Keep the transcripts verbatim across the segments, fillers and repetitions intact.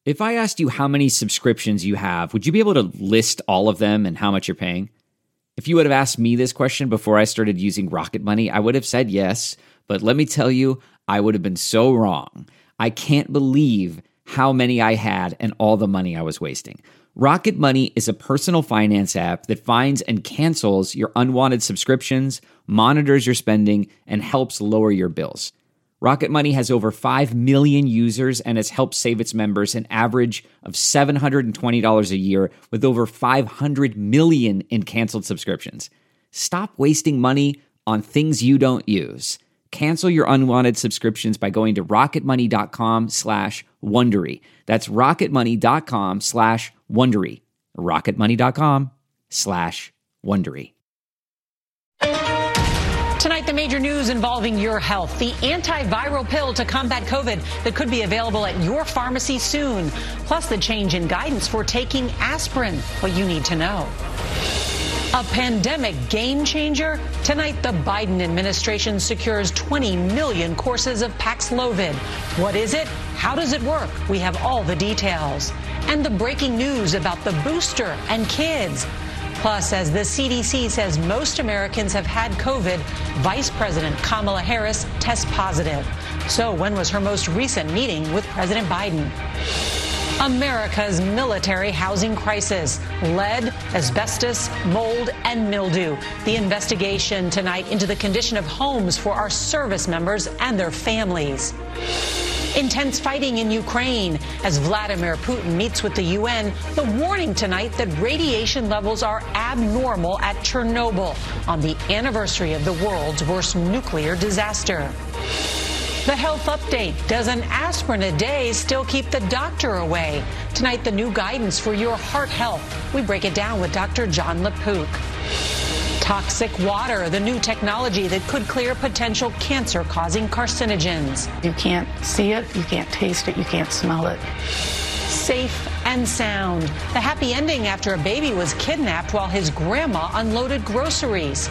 If I asked you how many subscriptions you have, would you be able to list all of them and how much you're paying? If you would have asked me this question before I started using Rocket Money, I would have said yes, but let me tell you, I would have been so wrong. I can't believe how many I had and all the money I was wasting. Rocket Money is a personal finance app that finds and cancels your unwanted subscriptions, monitors your spending, and helps lower your bills. Rocket Money has over five million users and has helped save its members an average of seven hundred twenty dollars a year with over five hundred million in canceled subscriptions. Stop wasting money on things you don't use. Cancel your unwanted subscriptions by going to rocketmoney.com slash Wondery. That's rocketmoney.com slash Wondery. rocketmoney.com slash Wondery. Tonight, the major news involving your health. The antiviral pill to combat COVID that could be available at your pharmacy soon. Plus, the change in guidance for taking aspirin. What you need to know. A pandemic game changer? Tonight, the Biden administration secures twenty million courses of Paxlovid. What is it? How does it work? We have all the details. And the breaking news about the booster and kids. Plus, as the C D C says most Americans have had COVID, Vice President Kamala Harris tests positive. So when was her most recent meeting with President Biden? America's military housing crisis. Lead, asbestos, mold, and mildew. The investigation tonight into the condition of homes for our service members and their families. Intense fighting in Ukraine as Vladimir Putin meets with the U N. The warning tonight that radiation levels are abnormal at Chernobyl on the anniversary of the world's worst nuclear disaster. The health update. Does an aspirin a day still keep the doctor away? Tonight, the new guidance for your heart health. We break it down with Doctor John LaPook. Toxic water, the new technology that could clear potential cancer-causing carcinogens. You can't see it, you can't taste it, you can't smell it. Safe and sound. The happy ending after a baby was kidnapped while his grandma unloaded groceries.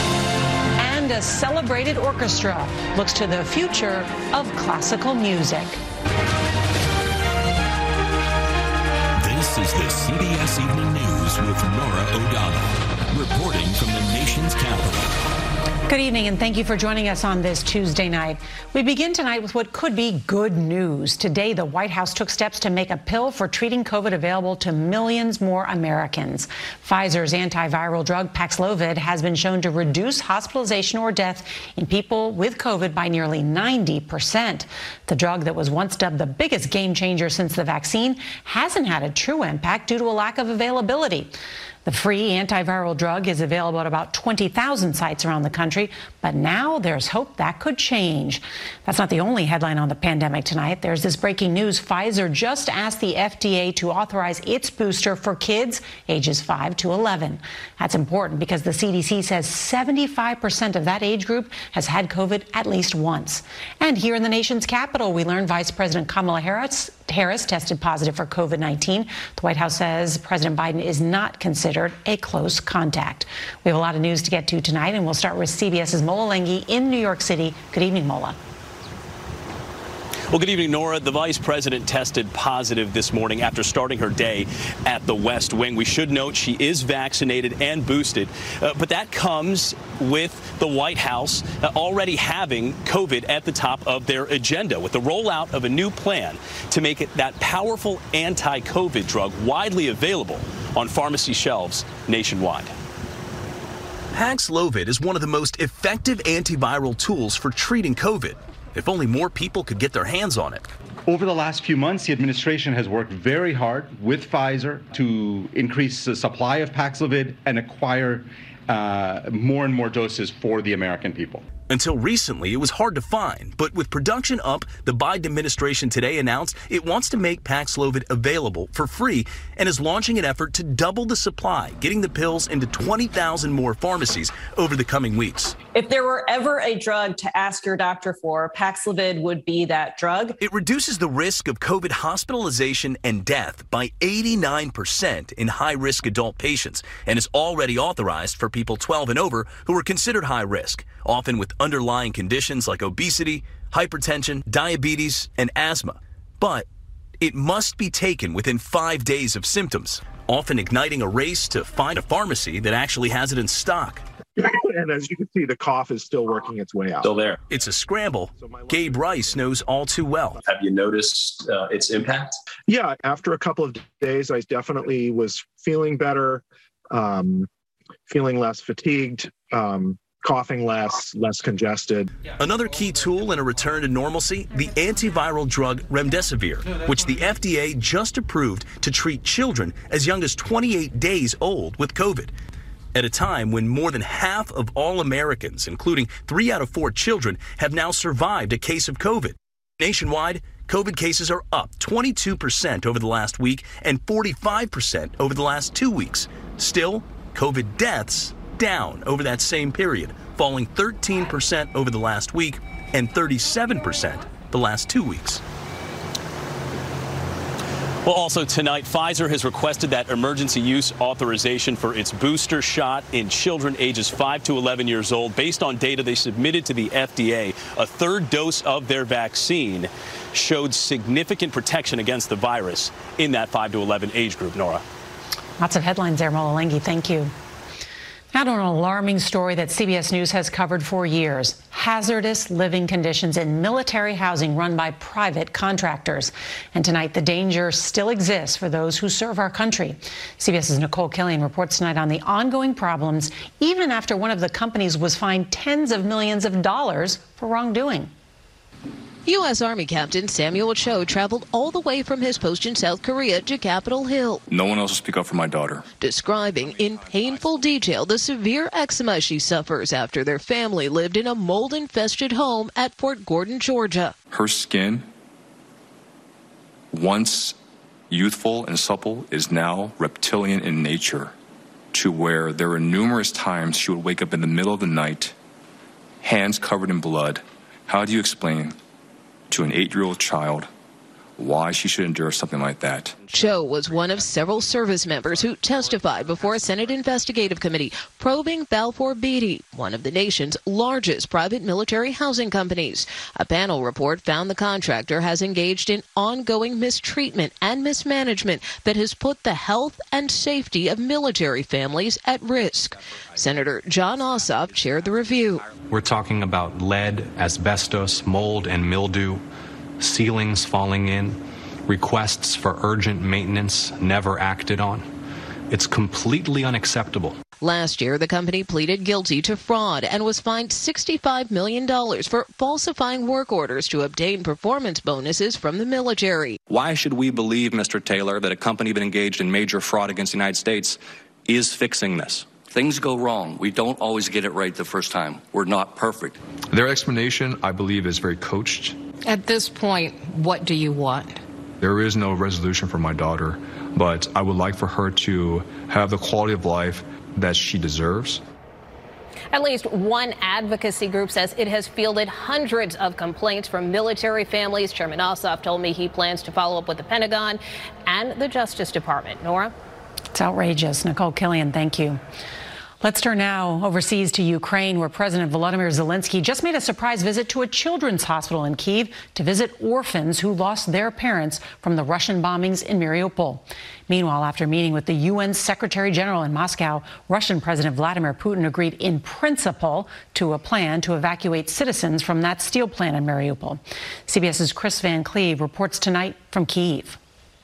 And a celebrated orchestra looks to the future of classical music. This is the C B S Evening News with Norah O'Donnell, reporting from the nation's capital. Good evening, and thank you for joining us on this Tuesday night. We begin tonight with what could be good news. Today, the White House took steps to make a pill for treating COVID available to millions more Americans. Pfizer's antiviral drug Paxlovid has been shown to reduce hospitalization or death in people with COVID by nearly ninety percent. The drug that was once dubbed the biggest game changer since the vaccine hasn't had a true impact due to a lack of availability. The free antiviral drug is available at about twenty thousand sites around the country, but now there's hope that could change. That's not the only headline on the pandemic tonight. There's this breaking news. Pfizer just asked the F D A to authorize its booster for kids ages five to eleven. That's important because the C D C says seventy-five percent of that age group has had COVID at least once. And here in the nation's capital, we learned Vice President Kamala Harris Harris tested positive for COVID nineteen. The White House says President Biden is not considered a close contact. We have a lot of news to get to tonight, and we'll start with CBS's Mola Lenghi in New York City. Good evening, Mola. Well, good evening, Nora. The vice president tested positive this morning after starting her day at the West Wing. We should note she is vaccinated and boosted, uh, but that comes with the White House uh, already having COVID at the top of their agenda with the rollout of a new plan to make it that powerful anti-COVID drug widely available on pharmacy shelves nationwide. Paxlovid is one of the most effective antiviral tools for treating COVID. If only more people could get their hands on it. Over the last few months, the administration has worked very hard with Pfizer to increase the supply of Paxlovid and acquire uh, more and more doses for the American people. Until recently, it was hard to find, but with production up, the Biden administration today announced it wants to make Paxlovid available for free and is launching an effort to double the supply, getting the pills into twenty thousand more pharmacies over the coming weeks. If there were ever a drug to ask your doctor for, Paxlovid would be that drug. It reduces the risk of COVID hospitalization and death by eighty-nine percent in high-risk adult patients and is already authorized for people twelve and over who are considered high risk, often with underlying conditions like obesity, hypertension, diabetes, and asthma. But it must be taken within five days of symptoms, often igniting a race to find a pharmacy that actually has it in stock. And as you can see, the cough is still working its way out. Still there. It's a scramble Gabe Rice knows all too well. Have you noticed uh, its impact? Yeah, after a couple of days, I definitely was feeling better, um, feeling less fatigued, um, coughing less, less congested. Another key tool in a return to normalcy, the antiviral drug remdesivir, which the F D A just approved to treat children as young as twenty-eight days old with COVID. At a time when more than half of all Americans, including three out of four children, have now survived a case of COVID. Nationwide, COVID cases are up twenty-two percent over the last week and forty-five percent over the last two weeks. Still, COVID deaths down over that same period, falling thirteen percent over the last week and thirty-seven percent the last two weeks. Well, also tonight, Pfizer has requested that emergency use authorization for its booster shot in children ages five to eleven years old. Based on data they submitted to the F D A, a third dose of their vaccine showed significant protection against the virus in that five to eleven age group. Nora. Lots of headlines there, Mola Lenghi. Thank you. Now to an alarming story that C B S News has covered for years. Hazardous living conditions in military housing run by private contractors. And tonight, the danger still exists for those who serve our country. CBS's Nicole Killian reports tonight on the ongoing problems, even after one of the companies was fined tens of millions of dollars for wrongdoing. U S Army Captain Samuel Cho traveled all the way from his post in South Korea to Capitol Hill. No one else will speak up for my daughter. Describing in painful detail the severe eczema she suffers after their family lived in a mold-infested home at Fort Gordon, Georgia. Her skin, once youthful and supple, is now reptilian in nature, to where there were numerous times she would wake up in the middle of the night, hands covered in blood. How do you explain to an eight-year-old child why she should endure something like that? Cho was one of several service members who testified before a Senate investigative committee probing Balfour Beatty, one of the nation's largest private military housing companies. A panel report found the contractor has engaged in ongoing mistreatment and mismanagement that has put the health and safety of military families at risk. Senator Jon Ossoff chaired the review. We're talking about lead, asbestos, mold, and mildew, ceilings falling in, requests for urgent maintenance never acted on. It's completely unacceptable. Last year, the company pleaded guilty to fraud and was fined sixty-five million dollars for falsifying work orders to obtain performance bonuses from the military. Why should we believe, Mister Taylor, that a company that engaged in major fraud against the United States is fixing this? Things go wrong. We don't always get it right the first time. We're not perfect. Their explanation, I believe, is very coached. At this point, what do you want? There is no resolution for my daughter, but I would like for her to have the quality of life that she deserves. At least one advocacy group says it has fielded hundreds of complaints from military families. Chairman Ossoff told me he plans to follow up with the Pentagon and the Justice Department. Nora? It's outrageous. Nicole Killian, thank you. Let's turn now overseas to Ukraine, where President Volodymyr Zelensky just made a surprise visit to a children's hospital in Kyiv to visit orphans who lost their parents from the Russian bombings in Mariupol. Meanwhile, after meeting with the U N Secretary General in Moscow, Russian President Vladimir Putin agreed in principle to a plan to evacuate citizens from that steel plant in Mariupol. CBS's Chris Van Cleve reports tonight from Kyiv.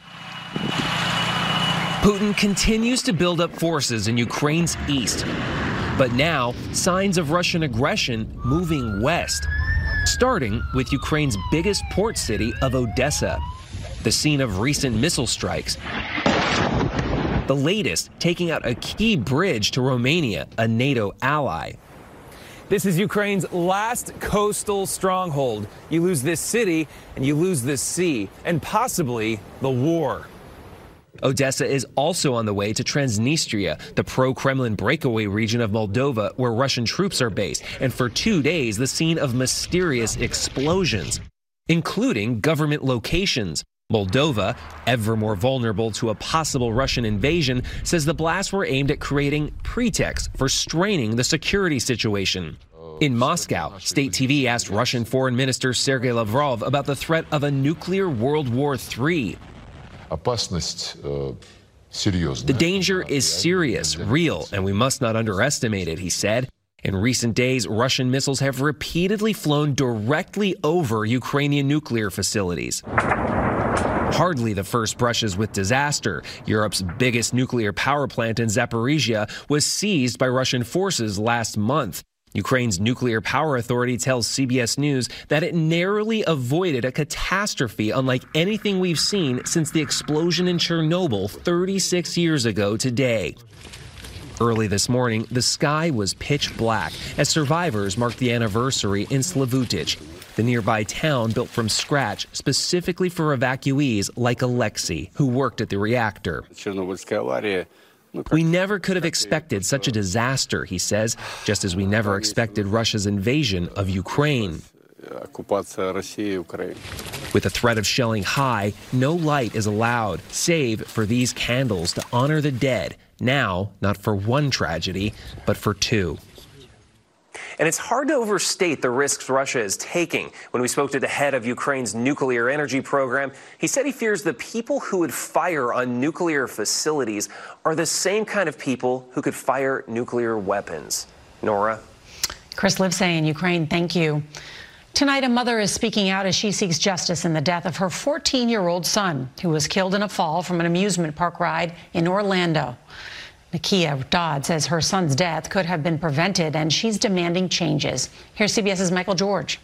Putin continues to build up forces in Ukraine's east. But now, signs of Russian aggression moving west, starting with Ukraine's biggest port city of Odessa, the scene of recent missile strikes. The latest taking out a key bridge to Romania, a NATO ally. This is Ukraine's last coastal stronghold. You lose this city and you lose this sea, and possibly the war. Odessa is also on the way to Transnistria, the pro-Kremlin breakaway region of Moldova where Russian troops are based, and for two days the scene of mysterious explosions, including government locations. Moldova, ever more vulnerable to a possible Russian invasion, says the blasts were aimed at creating pretext for straining the security situation. In Moscow, state T V asked Russian Foreign Minister Sergei Lavrov about the threat of a nuclear World War Three. опасность серьезная. The danger is serious, real, and we must not underestimate it, he said. In recent days, Russian missiles have repeatedly flown directly over Ukrainian nuclear facilities. Hardly the first brushes with disaster. Europe's biggest nuclear power plant in Zaporizhia was seized by Russian forces last month. Ukraine's nuclear power authority tells C B S News that it narrowly avoided a catastrophe unlike anything we've seen since the explosion in Chernobyl thirty-six years ago today. Early this morning, the sky was pitch black as survivors marked the anniversary in Slavutic, the nearby town built from scratch specifically for evacuees like Alexei, who worked at the reactor. We never could have expected such a disaster, he says, just as we never expected Russia's invasion of Ukraine. With the threat of shelling high, no light is allowed, save for these candles to honor the dead, now not for one tragedy, but for two. And it's hard to overstate the risks Russia is taking. When we spoke to the head of Ukraine's nuclear energy program, he said he fears the people who would fire on nuclear facilities are the same kind of people who could fire nuclear weapons. Nora? Chris Livesay in Ukraine, thank you. Tonight, a mother is speaking out as she seeks justice in the death of her fourteen-year-old son, who was killed in a fall from an amusement park ride in Orlando. Nakia Dodd says her son's death could have been prevented, and she's demanding changes. Here's CBS's Michael George.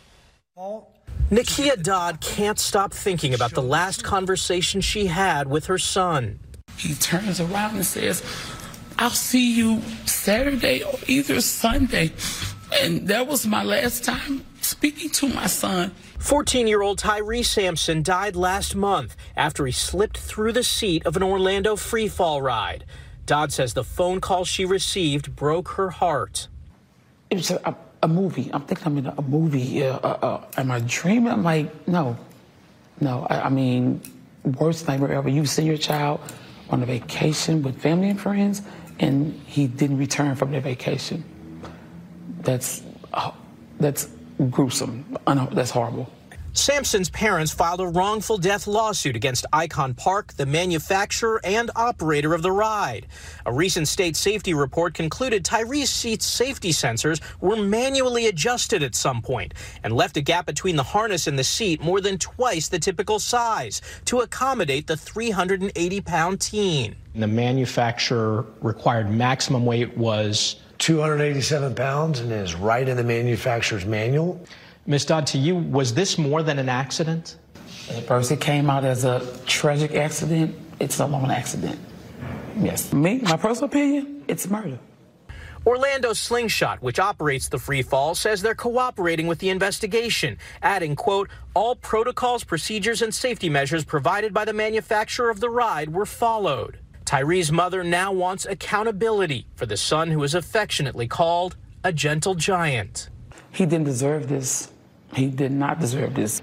Nakia Dodd can't stop thinking about the last conversation she had with her son. He turns around and says, I'll see you Saturday or either Sunday. And that was my last time speaking to my son. fourteen-year-old Tyree Sampson died last month after he slipped through the seat of an Orlando freefall ride. Dodd says the phone call she received broke her heart. It was a, a, a movie. I'm thinking I'm in a, a movie. Uh, uh, uh, am I dreaming? I'm like, no. No, I, I mean, worst nightmare ever. You send your child on a vacation with family and friends, and he didn't return from their vacation. That's, oh, that's gruesome. I know, that's horrible. Sampson's parents filed a wrongful death lawsuit against Icon Park, the manufacturer and operator of the ride. A recent state safety report concluded Tyree's seat's safety sensors were manually adjusted at some point and left a gap between the harness and the seat more than twice the typical size to accommodate the three hundred eighty pound teen. The manufacturer required maximum weight was two hundred eighty-seven pounds and is right in the manufacturer's manual. Miz Dodd, to you, was this more than an accident? First, it came out as a tragic accident. It's no longer an accident. Yes. Me, my personal opinion, it's murder. Orlando Slingshot, which operates the free fall, says they're cooperating with the investigation, adding, quote, all protocols, procedures, and safety measures provided by the manufacturer of the ride were followed. Tyree's mother now wants accountability for the son who is affectionately called a gentle giant. He didn't deserve this. He did not deserve this.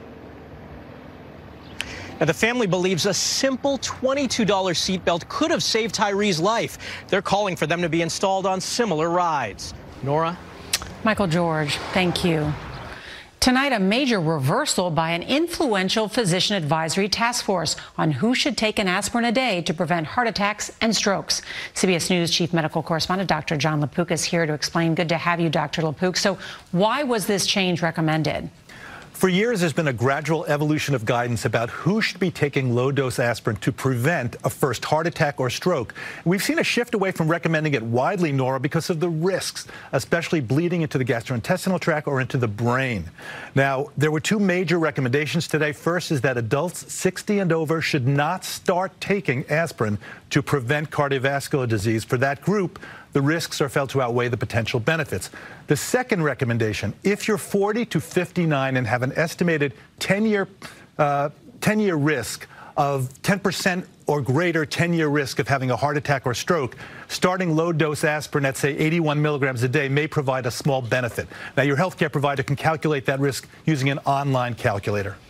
Now, the family believes a simple twenty-two dollar seatbelt could have saved Tyree's life. They're calling for them to be installed on similar rides. Nora? Michael George, thank you. Tonight, a major reversal by an influential physician advisory task force on who should take an aspirin a day to prevent heart attacks and strokes. C B S News chief medical correspondent Doctor Jon LaPook is here to explain. Good to have you, Doctor LaPook. So why was this change recommended? For years, there's been a gradual evolution of guidance about who should be taking low-dose aspirin to prevent a first heart attack or stroke. We've seen a shift away from recommending it widely, Nora, because of the risks, especially bleeding into the gastrointestinal tract or into the brain. Now, there were two major recommendations today. First is that adults sixty and over should not start taking aspirin to prevent cardiovascular disease. For that group, the risks are felt to outweigh the potential benefits. The second recommendation, if you're forty to fifty-nine and have an estimated ten-year uh, ten-year risk of ten percent or greater ten-year risk of having a heart attack or stroke, starting low-dose aspirin at, say, eighty-one milligrams a day may provide a small benefit. Now, your healthcare provider can calculate that risk using an online calculator.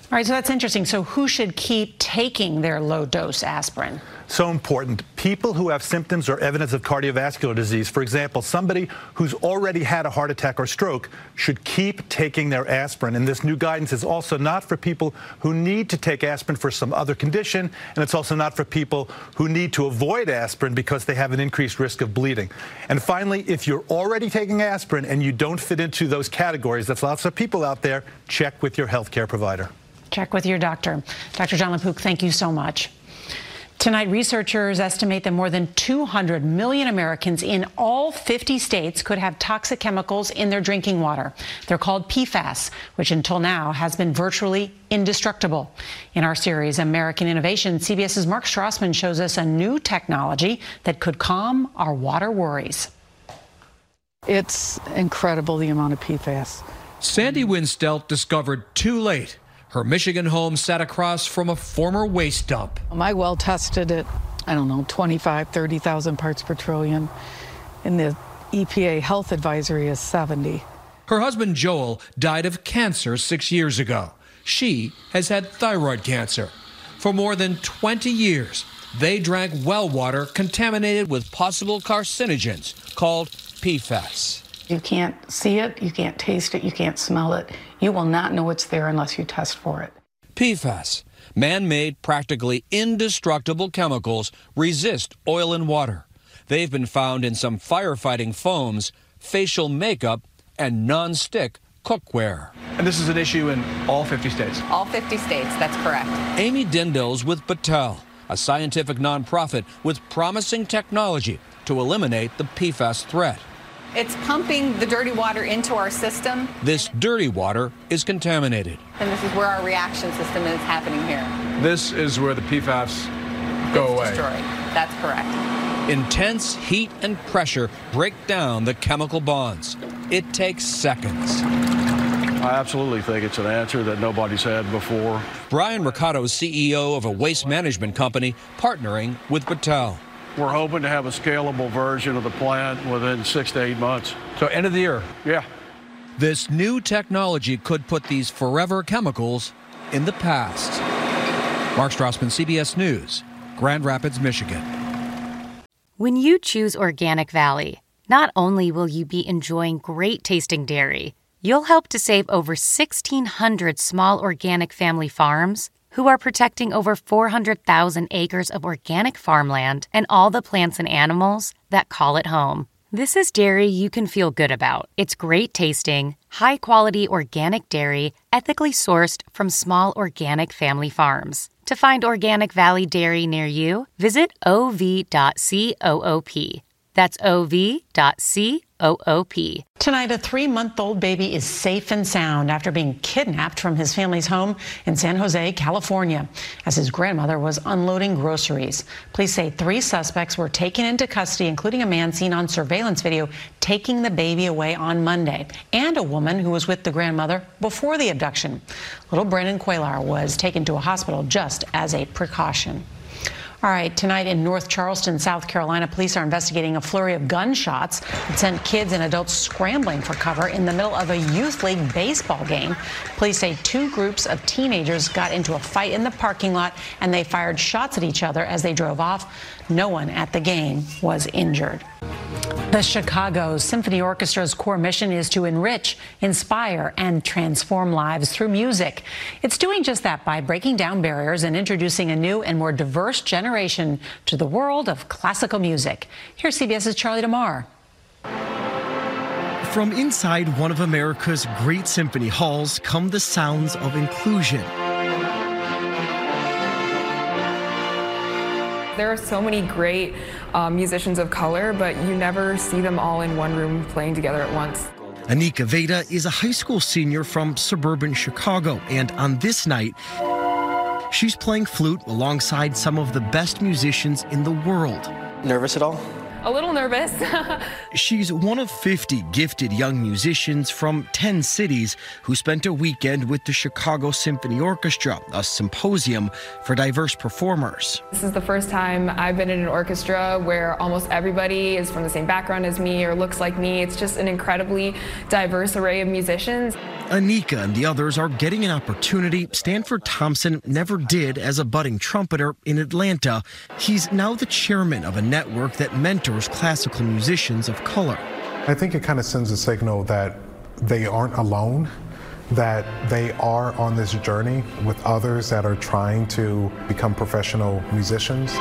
All right, so that's interesting. So who should keep taking their low-dose aspirin? So important. People who have symptoms or evidence of cardiovascular disease, for example, somebody who's already had a heart attack or stroke, should keep taking their aspirin. And this new guidance is also not for people who need to take aspirin for some other condition, and it's also not for people who need to avoid aspirin because they have an increased risk of bleeding. And finally, if you're already taking aspirin and you don't fit into those categories, that's lots of people out there, check with your healthcare provider. Check with your doctor. Doctor John LaPook, thank you so much. Tonight, researchers estimate that more than two hundred million Americans in all fifty states could have toxic chemicals in their drinking water. They're called P FAS, which until now has been virtually indestructible. In our series, American Innovation, CBS's Mark Strassman shows us a new technology that could calm our water worries. It's incredible, the amount of P FAS. Sandy Winstelt discovered too late. Her Michigan home sat across from a former waste dump. My well tested at, I don't know, twenty-five, thirty thousand parts per trillion, and the E P A health advisory is seventy. Her husband Joel died of cancer six years ago. She has had thyroid cancer. For more than twenty years, they drank well water contaminated with possible carcinogens called P FAS. You can't see it, you can't taste it, you can't smell it. You will not know it's there unless you test for it. P FAS, man-made, practically indestructible chemicals, resist oil and water. They've been found in some firefighting foams, facial makeup, and non-stick cookware. And this is an issue in all fifty states? All fifty states, that's correct. Amy Dindels with Battelle, a scientific nonprofit with promising technology to eliminate the P FAS threat. It's pumping the dirty water into our system. This dirty water is contaminated. And this is where our reaction system is happening here. This is where the P FAS go it's away. Destroyed. That's correct. Intense heat and pressure break down the chemical bonds. It takes seconds. I absolutely think it's an answer that nobody's had before. Brian Riccato's C E O of a waste management company partnering with Battelle. We're hoping to have a scalable version of the plant within six to eight months. So end of the year? Yeah. This new technology could put these forever chemicals in the past. Mark Strassman, C B S News, Grand Rapids, Michigan. When you choose Organic Valley, not only will you be enjoying great tasting dairy, you'll help to save over sixteen hundred small organic family farms who are protecting over four hundred thousand acres of organic farmland and all the plants and animals that call it home. This is dairy you can feel good about. It's great tasting, high-quality organic dairy, ethically sourced from small organic family farms. To find Organic Valley Dairy near you, visit O V dot coop. That's O V dot coop. Tonight, a three-month-old baby is safe and sound after being kidnapped from his family's home in San Jose, California, as his grandmother was unloading groceries. Police say three suspects were taken into custody, including a man seen on surveillance video taking the baby away on Monday, and a woman who was with the grandmother before the abduction. Little Brandon Cuellar was taken to a hospital just as a precaution. All right, tonight in North Charleston, South Carolina, police are investigating a flurry of gunshots that sent kids and adults scrambling for cover in the middle of a youth league baseball game. Police say two groups of teenagers got into a fight in the parking lot, and they fired shots at each other as they drove off. No one at the game was injured. The Chicago Symphony Orchestra's core mission is to enrich, inspire, and transform lives through music. It's doing just that by breaking down barriers and introducing a new and more diverse generation to the world of classical music. Here's CBS's Charlie DeMar. From inside one of America's great symphony halls come the sounds of inclusion. There are so many great um, musicians of color, but you never see them all in one room playing together at once. Anika Veda is a high school senior from suburban Chicago, and on this night, she's playing flute alongside some of the best musicians in the world. Nervous at all? a little nervous. She's one of fifty gifted young musicians from ten cities who spent a weekend with the Chicago Symphony Orchestra, a symposium for diverse performers. This is the first time I've been in an orchestra where almost everybody is from the same background as me or looks like me. It's just an incredibly diverse array of musicians. Anika and the others are getting an opportunity Stanford Thompson never did as a budding trumpeter in Atlanta. He's now the chairman of a network that mentors classical musicians of color. I think it kind of sends a signal that they aren't alone, that they are on this journey with others that are trying to become professional musicians.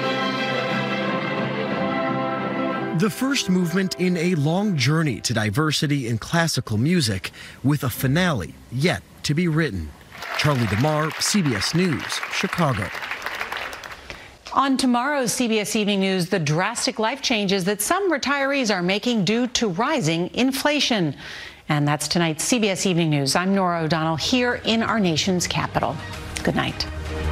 The first movement in a long journey to diversity in classical music, with a finale yet to be written. Charlie DeMar, C B S News, Chicago. On tomorrow's C B S Evening News, the drastic life changes that some retirees are making due to rising inflation. And that's tonight's C B S Evening News. I'm Norah O'Donnell here in our nation's capital. Good night.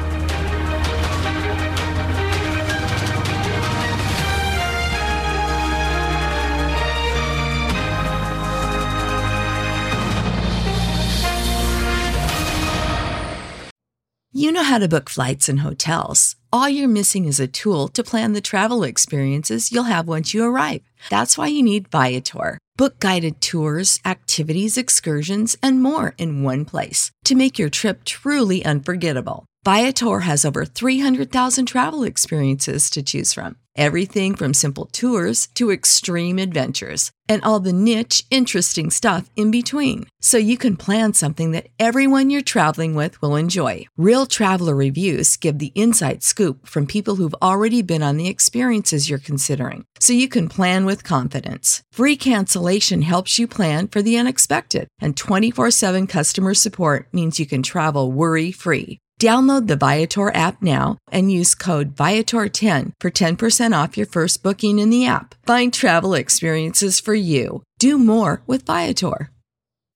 You know how to book flights and hotels. All you're missing is a tool to plan the travel experiences you'll have once you arrive. That's why you need Viator. Book guided tours, activities, excursions, and more in one place to make your trip truly unforgettable. Viator has over three hundred thousand travel experiences to choose from. Everything from simple tours to extreme adventures and all the niche, interesting stuff in between. So you can plan something that everyone you're traveling with will enjoy. Real traveler reviews give the inside scoop from people who've already been on the experiences you're considering. So you can plan with confidence. Free cancellation helps you plan for the unexpected. And twenty-four seven customer support means you can travel worry-free. Download the Viator app now and use code Viator ten for ten percent off your first booking in the app. Find travel experiences for you. Do more with Viator.